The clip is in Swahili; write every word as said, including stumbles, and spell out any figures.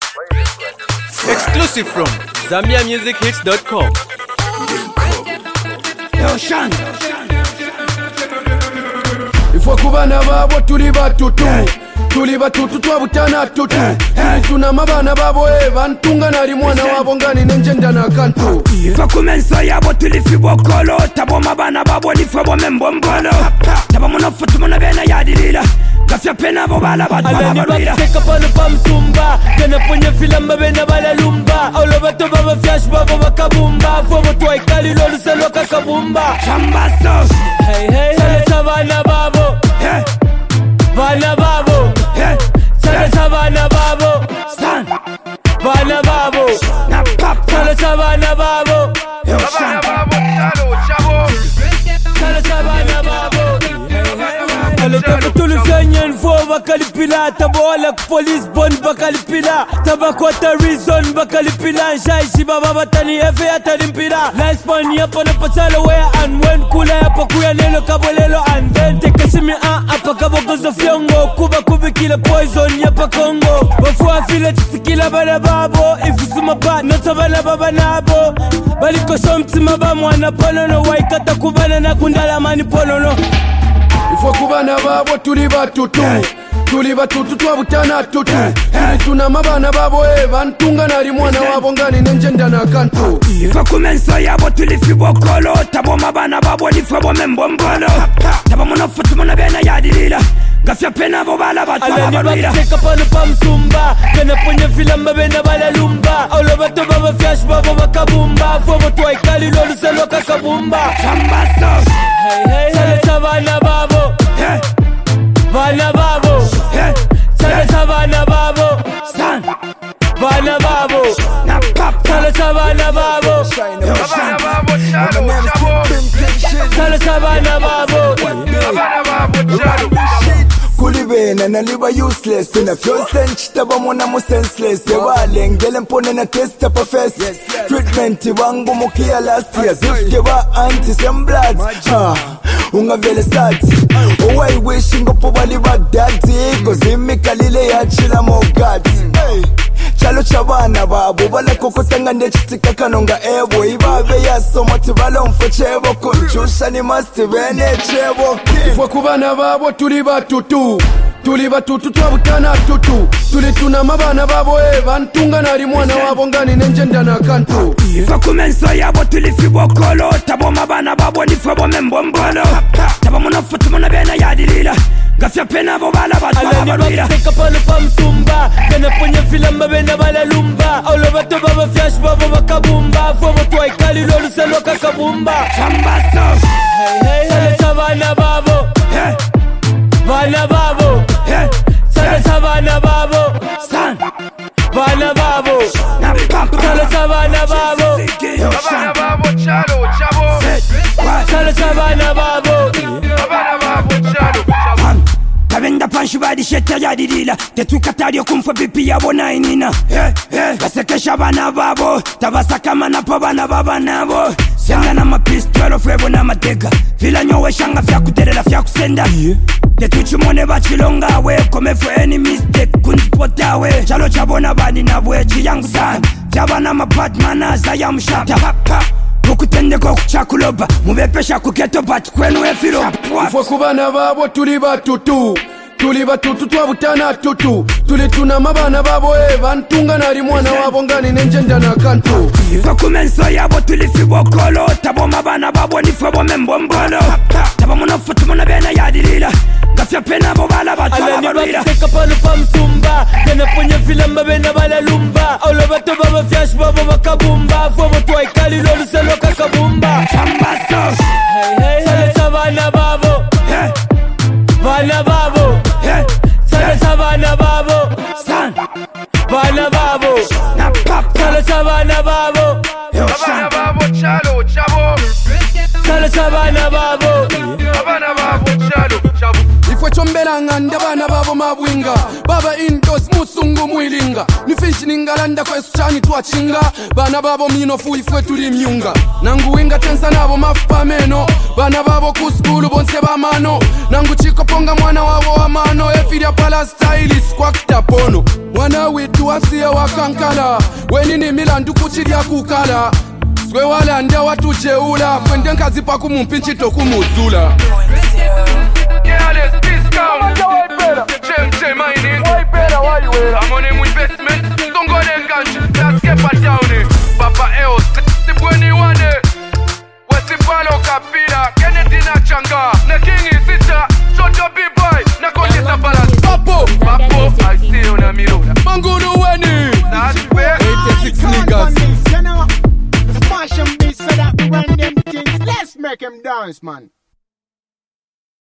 Exclusive from Zambia Music Hits dot com. Ifwa kubana babo tuli batutu Tuli batutu twabutana tutu Tuli tunama bana babo eva Ntunga nari mwana wabo ngani nenjenda na kantu Ifwa kumenso yabo tuli fibokolo Tabo mabana babo nifabo membombolo Tabo monofutu mona bena yadilila Gafya pena bo bala batu bala balwila Alani bakiteka pano pa msumba Kena ponye filamba bena bala lumba Aulo bato baba fyash babo bakabumba Fomo tuwa ikali lolu salo kakabumba Chambaso Hey hey Sale chavana babo Hey Vana babo Hey Sale chavana babo San Vana babo Na papa Sale chavana babo Yoshan Sale chavana babo Aletoka tulifenyen fo bakalipila Tabola ku police bond bakalipila Tabakwata reason bakalipila Nshaishi baba batani efe atalimpila Nice man yapa na patala where and when Kula yapa kuya nelo kabolelo and then Tekashimi a apa kabogozo fyongo Kuba kubi kila poison yapa Kongo Wafua fila tisikila bala babo Ifusuma ba nota bala baba nabo Baliko shomti maba mwana polono Waikata kubana na kundala mani polono Ifwa kubana babo tuli batutu Tuli batutu twabutana tutu Tuli tunama bana babo eva Ntunga nari mwana wabo ngani nenjenda na kantu Ifwa kumenso yabo tuli fibokolo Tabo mabana babo nifabo membombolo Tabo monofutu mona bena yadilila Gafya pena bo bala batu bala Alani balwila bakiteka pano pa msumba Kena ponye filamba bena bala lumba Aulo bato baba fyash babo bakabumba Fomo tuwa ikali lolu salo kakabumba Chambaso Hey hey Sale chavana babo Hey Vana babo Hey Sale chavana babo San Vana babo Na papa Sale chavana babo Yoshan Sale chavana babo Kulibena naliba useless Ina fyo sench taba mwana mu senseless Yabale ngele mpone na test up a face Treatment wangu mukia last year Zifke ba anti sem blood Unga vele sati Oh I wish ngopo bali bagdati Kozi mikalile ya chila mogati Hey Chalo chabana babu Bala kukutanga ndechitika kanonga ebo Ibabe ya somoti bala mfo chebo Kunchusha ni masti bene chebo Ifwa kubana babo tuli batutu Tuli batutu twabutana tutu Tuli tunama bana babo eva Ntunga nari mwana wabo ngani nenjenda na kantu Ifwa kumenso yabo tuli fibokolo Tabo mabana babo nifabo membombolo Tabo monofutu mona bena yadilila Gafya pena bo bala batu bala Alani balwila bakiteka pano pa msumba Kena ponye filamba bena bala lumba Aulo bato baba fyash babo bakabumba Fomo tuwa ikali lolu salo kakabumba Chambaso Hey hey Sale chavana babo Hey Vana babo Hey Sale chavana babo San Vana babo Na papa Sale chavana babo Yoshan Sale chavana babo Kabenda panshi badi sheta yadilila Tetuka tario kumfo pipi yabo na inina Hey, hey Basekesha bana babo Tabasaka mana pa bana baba nabo Senga na mapistolo fwebo na mateka Fila nyowe shanga fya kuterela fya kusenda Tetuchi mone bachilonga we Kome for any mistake kunspota we Chalo chabona badi na bwechi yangu sana Fyabana mapatmana za ya mshata Papa Mukutende kwa kuchakuloba Mubepesha kuketo bati kwenu efiro Ifwa kubana babo tuli batutu Tuli batutu twabutana tutu Tuli tunama bana babo eva Ntunga nari mwana wabo ngani nenjenda na kantu Ifwa kumenso yabo tuli fibokolo Tabo mabana babo nifabo membombolo Tabo monofutu mona bena yadilila Gafya pena bo bala batu bala Alani balwila bakiteka pano pa msumba Kena ponye filamba bena bala lumba Aulo bato baba fyash babo bakabumba Fomo tuwa ikali lolu salo kakabumba Chambaso Hey hey Sale chavana babo Hey Vana babo Hey Sale chavana babo San Vana babo Na papa Sale chavana babo Yoshan Chalo chabana babo Abana babo chalo chabu Ifwe chombela ngande abana babo mabwinga Baba intos musungu mwilinga Nifishi ningalanda kwesu chani tuachinga Bana babo minofu ifwe tuli myunga Nangu winga tensa nabo mafupa meno Bana babo kuskulu bonse bamano Nangu chiko ponga mwana wabo wa mano Efiria pala stylis kwa kitapono Mwana witu wasiya wakankala Wenini milandu kuchiria kukala Swe wala ndia watu jeula Kwende nkazi pa kumumpinchi to kumuzula Yeah, let's discount J M J mining I'm on him investment Don't go then ganchi Let's get back down Papa Eos Sibweni wane Wesipalo kapila Kennedy na changa Na kingi sita Shoto B-boy Na kondisa balance Papo Papo I see you na miroda Mangulu weni That's where eighty-six niggas Smash them beats so that we run them things. Let's make them dance, man.